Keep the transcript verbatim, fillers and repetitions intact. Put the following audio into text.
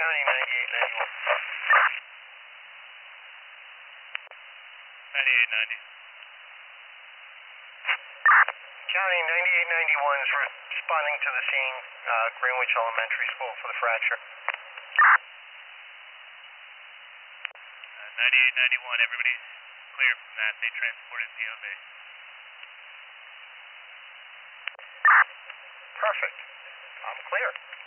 County ninety-eight ninety-one. ninety-eight ninety. County ninety-eight ninety-one is responding to the scene, uh, Greenwich Elementary School for the fracture. Uh, ninety-eight ninety-one, everybody's clear from that. They transported P O V. Perfect. I'm clear.